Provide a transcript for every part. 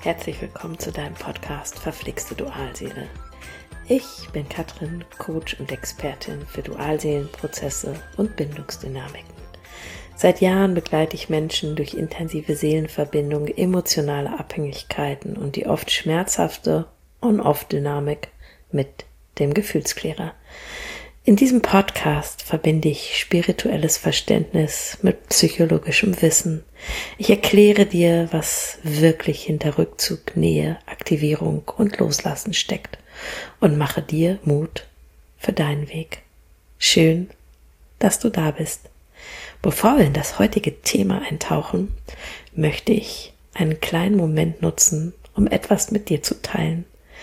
Herzlich willkommen zu deinem Podcast Verflixte Dualseele. Ich bin Katrin, Coach und Expertin für Dualseelenprozesse und Bindungsdynamiken. Seit Jahren begleite ich Menschen durch intensive Seelenverbindung, emotionale Abhängigkeiten und die oft schmerzhafte On-Off-Dynamik mit dem Gefühlsklärer. In diesem Podcast verbinde ich spirituelles Verständnis mit psychologischem Wissen. Ich erkläre dir, was wirklich hinter Rückzug, Nähe, Aktivierung und Loslassen steckt und mache dir Mut für deinen Weg. Schön, dass du da bist. Bevor wir in das heutige Thema eintauchen, möchte ich einen kleinen Moment nutzen, um etwas mit dir zu teilen.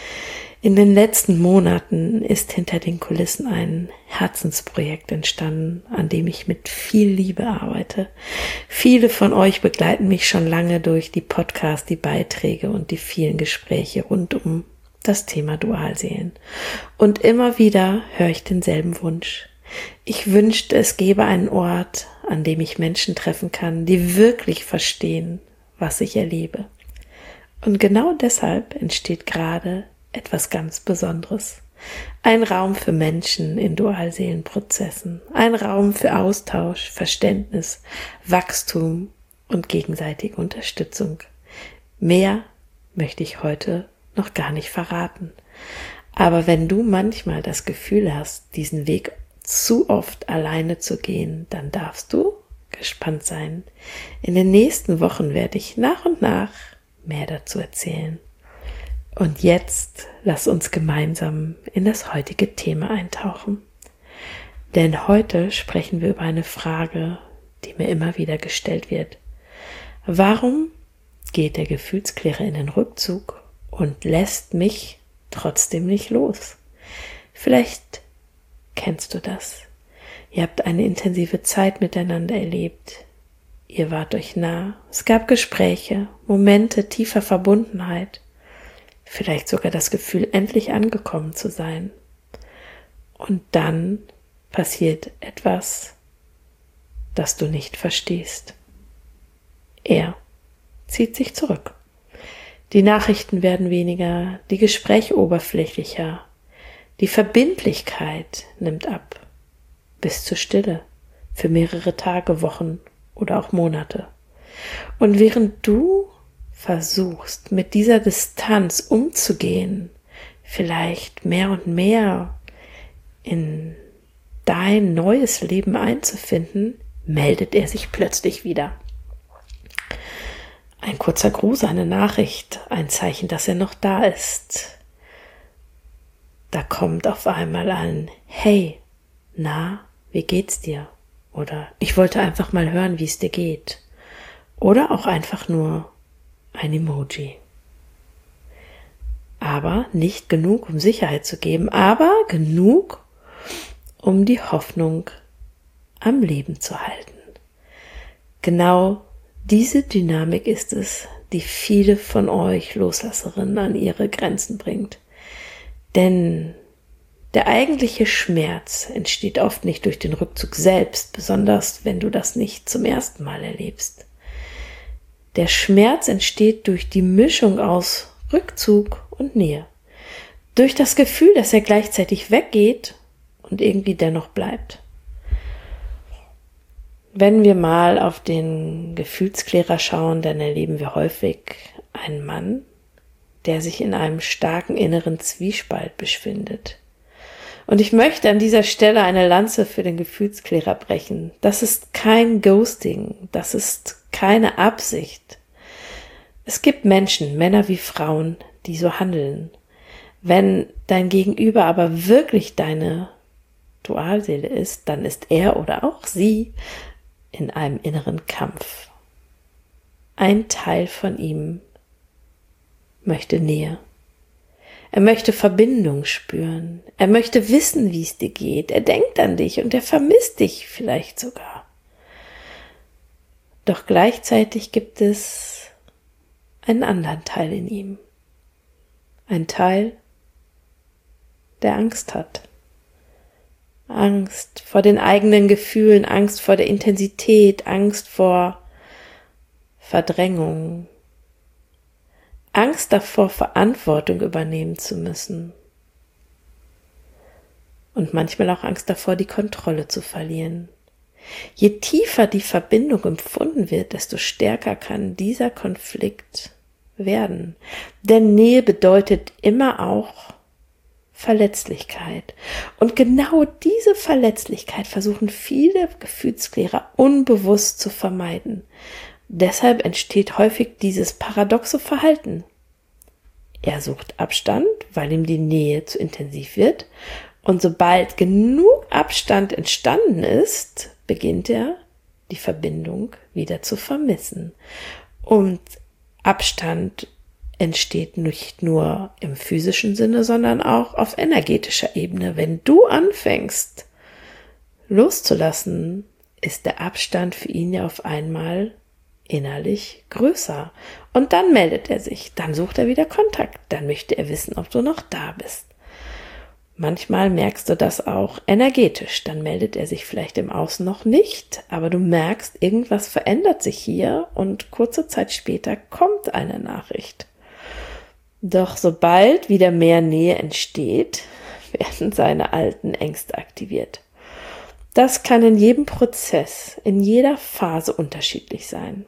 In den letzten Monaten ist hinter den Kulissen ein Herzensprojekt entstanden, an dem ich mit viel Liebe arbeite. Viele von euch begleiten mich schon lange durch die Podcasts, die Beiträge und die vielen Gespräche rund um das Thema Dualseelen. Und immer wieder höre ich denselben Wunsch. Ich wünschte, es gäbe einen Ort, an dem ich Menschen treffen kann, die wirklich verstehen, was ich erlebe. Und genau deshalb entsteht gerade etwas ganz Besonderes. Ein Raum für Menschen in Dualseelenprozessen. Ein Raum für Austausch, Verständnis, Wachstum und gegenseitige Unterstützung. Mehr möchte ich heute noch gar nicht verraten. Aber wenn du manchmal das Gefühl hast, diesen Weg zu oft alleine zu gehen, dann darfst du gespannt sein. In den nächsten Wochen werde ich nach und nach mehr dazu erzählen. Und jetzt lass uns gemeinsam in das heutige Thema eintauchen. Denn heute sprechen wir über eine Frage, die mir immer wieder gestellt wird. Warum geht der Gefühlsklärer in den Rückzug und lässt mich trotzdem nicht los? Vielleicht kennst du das. Ihr habt eine intensive Zeit miteinander erlebt. Ihr wart euch nah. Es gab Gespräche, Momente tiefer Verbundenheit. Vielleicht sogar das Gefühl, endlich angekommen zu sein. Und dann passiert etwas, das du nicht verstehst. Er zieht sich zurück. Die Nachrichten werden weniger, die Gespräche oberflächlicher, die Verbindlichkeit nimmt ab, bis zur Stille, für mehrere Tage, Wochen oder auch Monate. Und während du versuchst, mit dieser Distanz umzugehen, vielleicht mehr und mehr in dein neues Leben einzufinden, meldet er sich plötzlich wieder. Ein kurzer Gruß, eine Nachricht, ein Zeichen, dass er noch da ist. Da kommt auf einmal ein Hey, na, wie geht's dir? Oder ich wollte einfach mal hören, wie es dir geht. Oder auch einfach nur ein Emoji. Aber nicht genug, um Sicherheit zu geben, aber genug, um die Hoffnung am Leben zu halten. Genau diese Dynamik ist es, die viele von euch Loslasserinnen an ihre Grenzen bringt. Denn der eigentliche Schmerz entsteht oft nicht durch den Rückzug selbst, besonders wenn du das nicht zum ersten Mal erlebst. Der Schmerz entsteht durch die Mischung aus Rückzug und Nähe. Durch das Gefühl, dass er gleichzeitig weggeht und irgendwie dennoch bleibt. Wenn wir mal auf den Gefühlsklärer schauen, dann erleben wir häufig einen Mann, der sich in einem starken inneren Zwiespalt befindet. Und ich möchte an dieser Stelle eine Lanze für den Gefühlsklärer brechen. Das ist kein Ghosting, das ist keine Absicht. Es gibt Menschen, Männer wie Frauen, die so handeln. Wenn dein Gegenüber aber wirklich deine Dualseele ist, dann ist er oder auch sie in einem inneren Kampf. Ein Teil von ihm möchte Nähe. Er möchte Verbindung spüren. Er möchte wissen, wie es dir geht. Er denkt an dich und er vermisst dich vielleicht sogar. Doch gleichzeitig gibt es einen anderen Teil in ihm. Ein Teil, der Angst hat. Angst vor den eigenen Gefühlen, Angst vor der Intensität, Angst vor Verdrängung, Angst davor, Verantwortung übernehmen zu müssen. Und manchmal auch Angst davor, die Kontrolle zu verlieren. Je tiefer die Verbindung empfunden wird, desto stärker kann dieser Konflikt werden. Denn Nähe bedeutet immer auch Verletzlichkeit. Und genau diese Verletzlichkeit versuchen viele Gefühlsklärer unbewusst zu vermeiden. Deshalb entsteht häufig dieses paradoxe Verhalten. Er sucht Abstand, weil ihm die Nähe zu intensiv wird. Und sobald genug Abstand entstanden ist, beginnt er, die Verbindung wieder zu vermissen. Und Abstand entsteht nicht nur im physischen Sinne, sondern auch auf energetischer Ebene. Wenn du anfängst, loszulassen, ist der Abstand für ihn ja auf einmal innerlich größer. Und dann meldet er sich, dann sucht er wieder Kontakt, dann möchte er wissen, ob du noch da bist. Manchmal merkst du das auch energetisch, dann meldet er sich vielleicht im Außen noch nicht, aber du merkst, irgendwas verändert sich hier und kurze Zeit später kommt eine Nachricht. Doch sobald wieder mehr Nähe entsteht, werden seine alten Ängste aktiviert. Das kann in jedem Prozess, in jeder Phase unterschiedlich sein.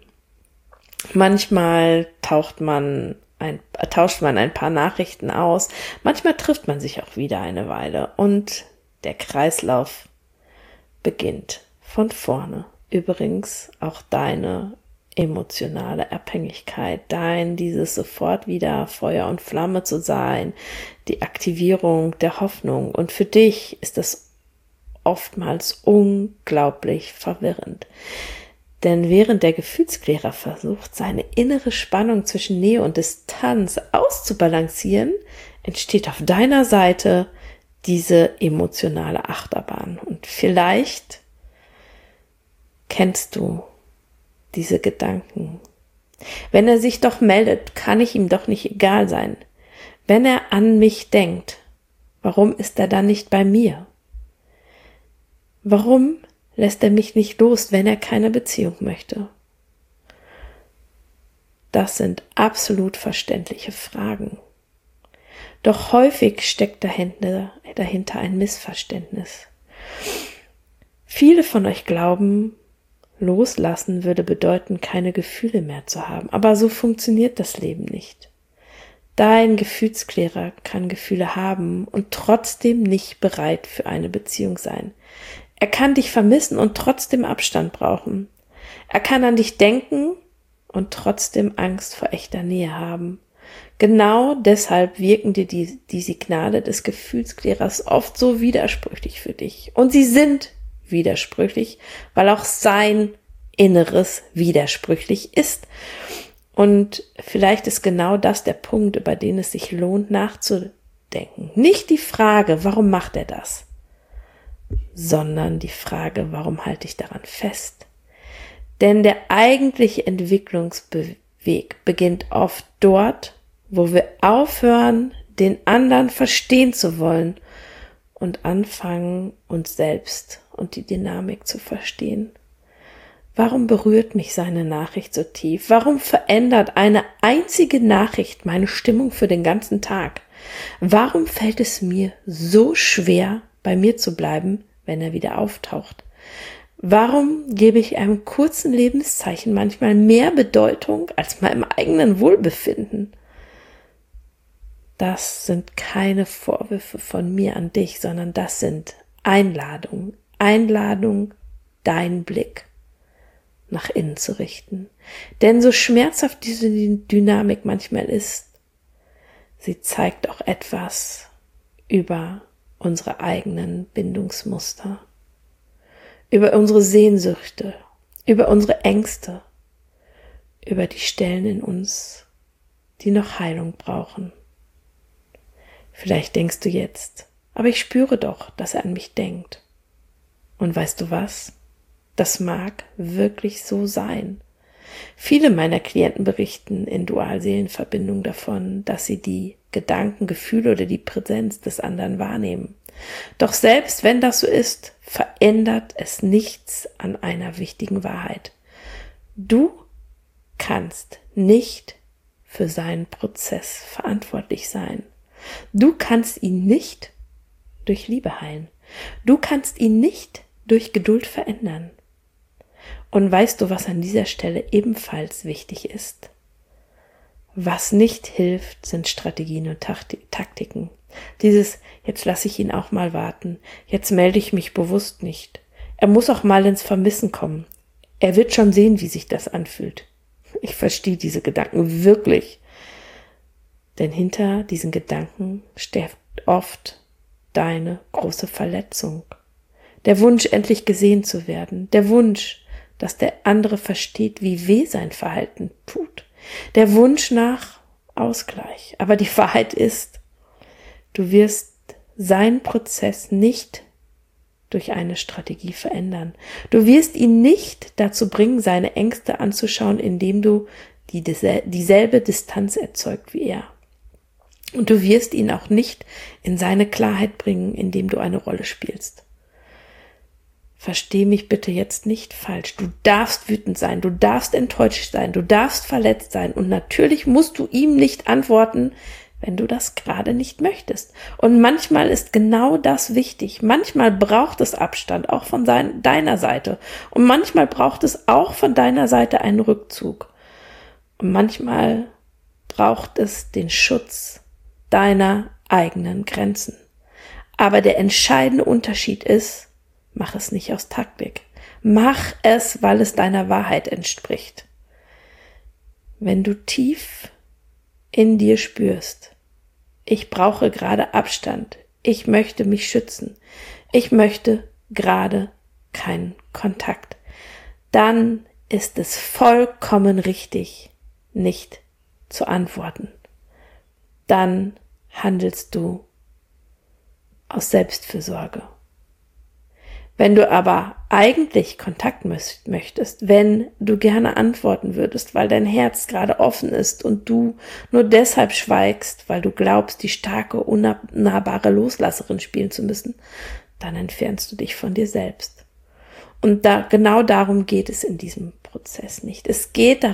Manchmal tauscht man ein paar Nachrichten aus, manchmal trifft man sich auch wieder eine Weile und der Kreislauf beginnt von vorne. Übrigens auch deine emotionale Abhängigkeit, dieses sofort wieder Feuer und Flamme zu sein, die Aktivierung der Hoffnung. Und für dich ist das oftmals unglaublich verwirrend. Denn während der Gefühlsklärer versucht, seine innere Spannung zwischen Nähe und Distanz auszubalancieren, entsteht auf deiner Seite diese emotionale Achterbahn. Und vielleicht kennst du diese Gedanken. Wenn er sich doch meldet, kann ich ihm doch nicht egal sein. Wenn er an mich denkt, warum ist er dann nicht bei mir? Warum lässt er mich nicht los, wenn er keine Beziehung möchte? Das sind absolut verständliche Fragen. Doch häufig steckt dahinter ein Missverständnis. Viele von euch glauben, loslassen würde bedeuten, keine Gefühle mehr zu haben. Aber so funktioniert das Leben nicht. Dein Gefühlsklärer kann Gefühle haben und trotzdem nicht bereit für eine Beziehung sein. Er kann dich vermissen und trotzdem Abstand brauchen. Er kann an dich denken und trotzdem Angst vor echter Nähe haben. Genau deshalb wirken dir die Signale des Gefühlsklärers oft so widersprüchlich für dich. Und sie sind widersprüchlich, weil auch sein Inneres widersprüchlich ist. Und vielleicht ist genau das der Punkt, über den es sich lohnt nachzudenken. Nicht die Frage, warum macht er das? Sondern die Frage, warum halte ich daran fest? Denn der eigentliche Entwicklungsweg beginnt oft dort, wo wir aufhören, den anderen verstehen zu wollen und anfangen, uns selbst und die Dynamik zu verstehen. Warum berührt mich seine Nachricht so tief? Warum verändert eine einzige Nachricht meine Stimmung für den ganzen Tag? Warum fällt es mir so schwer, bei mir zu bleiben, wenn er wieder auftaucht? Warum gebe ich einem kurzen Lebenszeichen manchmal mehr Bedeutung als meinem eigenen Wohlbefinden? Das sind keine Vorwürfe von mir an dich, sondern das sind Einladungen, deinen Blick nach innen zu richten. Denn so schmerzhaft diese Dynamik manchmal ist, sie zeigt auch etwas über unsere eigenen Bindungsmuster, über unsere Sehnsüchte, über unsere Ängste, über die Stellen in uns, die noch Heilung brauchen. Vielleicht denkst du jetzt, aber ich spüre doch, dass er an mich denkt. Und weißt du was? Das mag wirklich so sein. Viele meiner Klienten berichten in Dualseelenverbindung davon, dass sie die Gedanken, Gefühle oder die Präsenz des anderen wahrnehmen. Doch selbst wenn das so ist, verändert es nichts an einer wichtigen Wahrheit. Du kannst nicht für seinen Prozess verantwortlich sein. Du kannst ihn nicht durch Liebe heilen. Du kannst ihn nicht durch Geduld verändern. Und weißt du, was an dieser Stelle ebenfalls wichtig ist? Was nicht hilft, sind Strategien und Taktiken. Dieses, jetzt lasse ich ihn auch mal warten, jetzt melde ich mich bewusst nicht. Er muss auch mal ins Vermissen kommen. Er wird schon sehen, wie sich das anfühlt. Ich verstehe diese Gedanken wirklich. Denn hinter diesen Gedanken steckt oft deine große Verletzung. Der Wunsch, endlich gesehen zu werden. Der Wunsch, dass der andere versteht, wie weh sein Verhalten tut. Der Wunsch nach Ausgleich. Aber die Wahrheit ist, du wirst seinen Prozess nicht durch eine Strategie verändern. Du wirst ihn nicht dazu bringen, seine Ängste anzuschauen, indem du dieselbe Distanz erzeugt wie er. Und du wirst ihn auch nicht in seine Klarheit bringen, indem du eine Rolle spielst. Versteh mich bitte jetzt nicht falsch. Du darfst wütend sein, du darfst enttäuscht sein, du darfst verletzt sein und natürlich musst du ihm nicht antworten, wenn du das gerade nicht möchtest. Und manchmal ist genau das wichtig. Manchmal braucht es Abstand, auch von deiner Seite. Und manchmal braucht es auch von deiner Seite einen Rückzug. Und manchmal braucht es den Schutz deiner eigenen Grenzen. Aber der entscheidende Unterschied ist, mach es nicht aus Taktik. Mach es, weil es deiner Wahrheit entspricht. Wenn du tief in dir spürst, ich brauche gerade Abstand, ich möchte mich schützen, ich möchte gerade keinen Kontakt, dann ist es vollkommen richtig, nicht zu antworten. Dann handelst du aus Selbstfürsorge. Wenn du aber eigentlich Kontakt möchtest, wenn du gerne antworten würdest, weil dein Herz gerade offen ist und du nur deshalb schweigst, weil du glaubst, die starke, unnahbare Loslasserin spielen zu müssen, dann entfernst du dich von dir selbst. Und genau darum geht es in diesem Prozess nicht. Es geht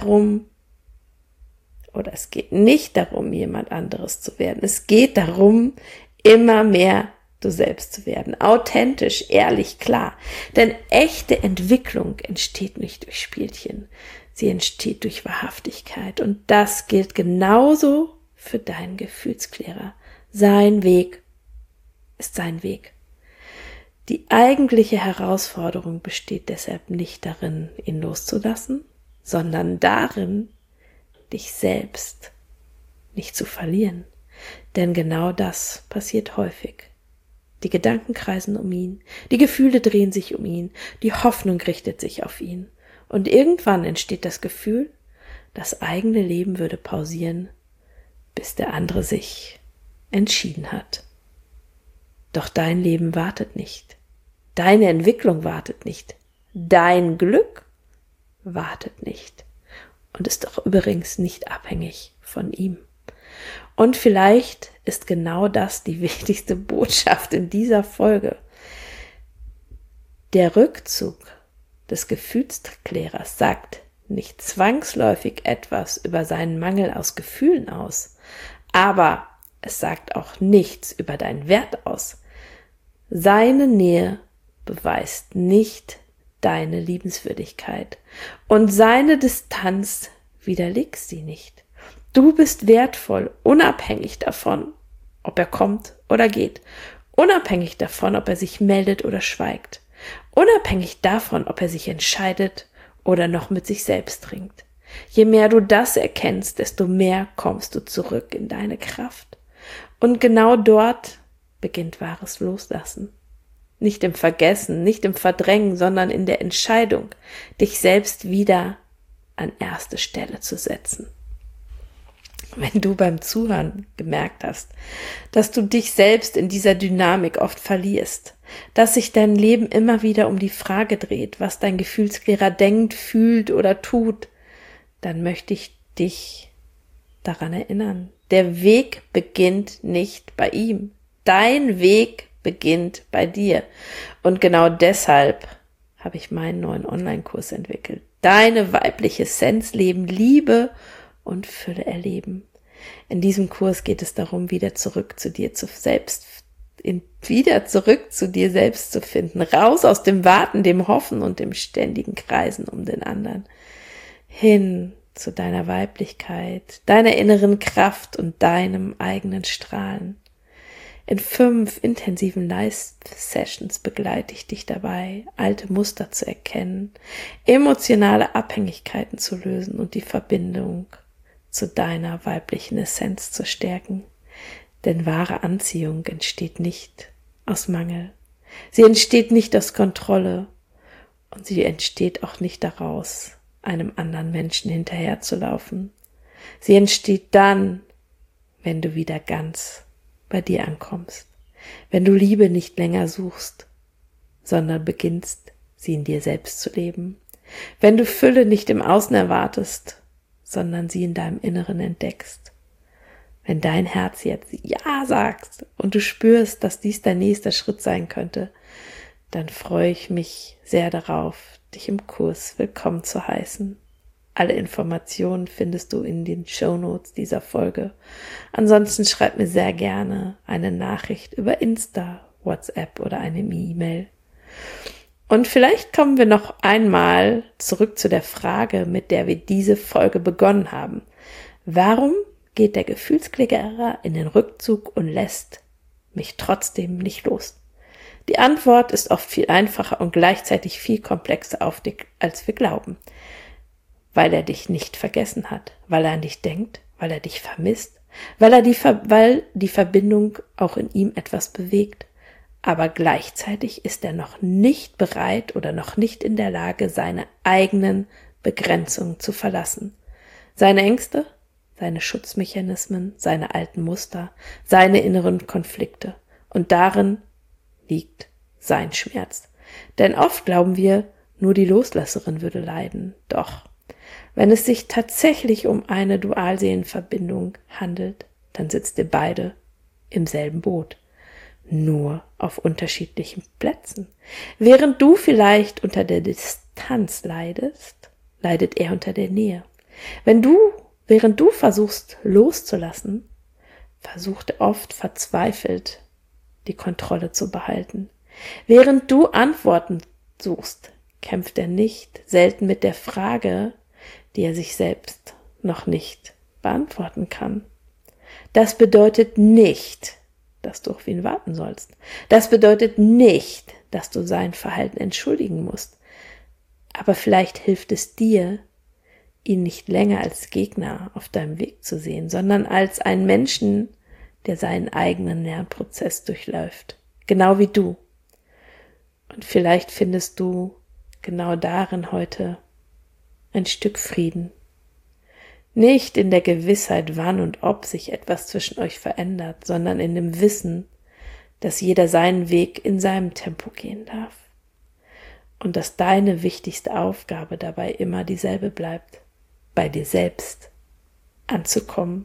nicht darum, jemand anderes zu werden. Es geht darum, immer mehr du selbst zu werden. Authentisch, ehrlich, klar. Denn echte Entwicklung entsteht nicht durch Spielchen. Sie entsteht durch Wahrhaftigkeit. Und das gilt genauso für deinen Gefühlsklärer. Sein Weg ist sein Weg. Die eigentliche Herausforderung besteht deshalb nicht darin, ihn loszulassen, sondern darin, dich selbst nicht zu verlieren. Denn genau das passiert häufig. Die Gedanken kreisen um ihn, die Gefühle drehen sich um ihn, die Hoffnung richtet sich auf ihn. Und irgendwann entsteht das Gefühl, das eigene Leben würde pausieren, bis der andere sich entschieden hat. Doch dein Leben wartet nicht. Deine Entwicklung wartet nicht. Dein Glück wartet nicht. Und ist doch übrigens nicht abhängig von ihm. Und vielleicht ist genau das die wichtigste Botschaft in dieser Folge. Der Rückzug des Gefühlsklärers sagt nicht zwangsläufig etwas über seinen Mangel aus Gefühlen aus, aber es sagt auch nichts über deinen Wert aus. Seine Nähe beweist nicht deine Liebenswürdigkeit und seine Distanz widerlegt sie nicht. Du bist wertvoll, unabhängig davon, ob er kommt oder geht, unabhängig davon, ob er sich meldet oder schweigt, unabhängig davon, ob er sich entscheidet oder noch mit sich selbst ringt. Je mehr du das erkennst, desto mehr kommst du zurück in deine Kraft. Und genau dort beginnt wahres Loslassen. Nicht im Vergessen, nicht im Verdrängen, sondern in der Entscheidung, dich selbst wieder an erste Stelle zu setzen. Wenn du beim Zuhören gemerkt hast, dass du dich selbst in dieser Dynamik oft verlierst, dass sich dein Leben immer wieder um die Frage dreht, was dein Gefühlsklärer denkt, fühlt oder tut, dann möchte ich dich daran erinnern. Der Weg beginnt nicht bei ihm. Dein Weg beginnt bei dir. Und genau deshalb habe ich meinen neuen Online-Kurs entwickelt. Deine weibliche Essenz leben, Liebe und Fülle erleben. In diesem Kurs geht es darum, wieder zurück zu dir selbst zu finden, raus aus dem Warten, dem Hoffen und dem ständigen Kreisen um den anderen, hin zu deiner Weiblichkeit, deiner inneren Kraft und deinem eigenen Strahlen. In 5 intensiven Live-Sessions begleite ich dich dabei, alte Muster zu erkennen, emotionale Abhängigkeiten zu lösen und die Verbindung zu deiner weiblichen Essenz zu stärken. Denn wahre Anziehung entsteht nicht aus Mangel. Sie entsteht nicht aus Kontrolle und sie entsteht auch nicht daraus, einem anderen Menschen hinterherzulaufen. Sie entsteht dann, wenn du wieder ganz bei dir ankommst, wenn du Liebe nicht länger suchst, sondern beginnst, sie in dir selbst zu leben, wenn du Fülle nicht im Außen erwartest, sondern sie in deinem Inneren entdeckst, wenn dein Herz jetzt Ja sagt und du spürst, dass dies dein nächster Schritt sein könnte, dann freue ich mich sehr darauf, dich im Kurs willkommen zu heißen. Alle Informationen findest du in den Shownotes dieser Folge. Ansonsten schreib mir sehr gerne eine Nachricht über Insta, WhatsApp oder eine E-Mail. Und vielleicht kommen wir noch einmal zurück zu der Frage, mit der wir diese Folge begonnen haben. Warum geht der Gefühlsklägerer in den Rückzug und lässt mich trotzdem nicht los? Die Antwort ist oft viel einfacher und gleichzeitig viel komplexer als wir glauben. Weil er dich nicht vergessen hat, weil er an dich denkt, weil er dich vermisst, weil die Verbindung auch in ihm etwas bewegt. Aber gleichzeitig ist er noch nicht bereit oder noch nicht in der Lage, seine eigenen Begrenzungen zu verlassen. Seine Ängste, seine Schutzmechanismen, seine alten Muster, seine inneren Konflikte. Und darin liegt sein Schmerz. Denn oft glauben wir, nur die Loslasserin würde leiden. Doch wenn es sich tatsächlich um eine Dualseelenverbindung handelt, dann sitzt ihr beide im selben Boot, nur auf unterschiedlichen Plätzen. Während du vielleicht unter der Distanz leidest, leidet er unter der Nähe. Während du versuchst loszulassen, versucht er oft verzweifelt, die Kontrolle zu behalten. Während du Antworten suchst, kämpft er nicht selten mit der Frage, die er sich selbst noch nicht beantworten kann. Das bedeutet nicht, dass du auf ihn warten sollst. Das bedeutet nicht, dass du sein Verhalten entschuldigen musst. Aber vielleicht hilft es dir, ihn nicht länger als Gegner auf deinem Weg zu sehen, sondern als einen Menschen, der seinen eigenen Lernprozess durchläuft. Genau wie du. Und vielleicht findest du genau darin heute ein Stück Frieden. Nicht in der Gewissheit, wann und ob sich etwas zwischen euch verändert, sondern in dem Wissen, dass jeder seinen Weg in seinem Tempo gehen darf. Und dass deine wichtigste Aufgabe dabei immer dieselbe bleibt, bei dir selbst anzukommen.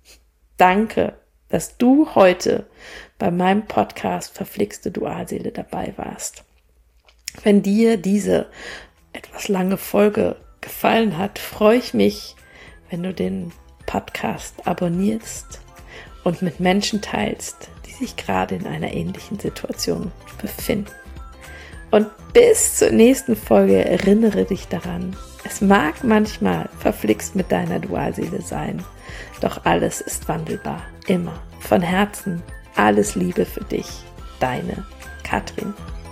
Danke, dass du heute bei meinem Podcast Verflixte Dualseele dabei warst. Wenn dir diese etwas lange Folge gefallen hat, freue ich mich, wenn du den Podcast abonnierst und mit Menschen teilst, die sich gerade in einer ähnlichen Situation befinden. Und bis zur nächsten Folge erinnere dich daran, es mag manchmal verflixt mit deiner Dualseele sein, doch alles ist wandelbar, immer. Von Herzen, alles Liebe für dich, deine Katrin.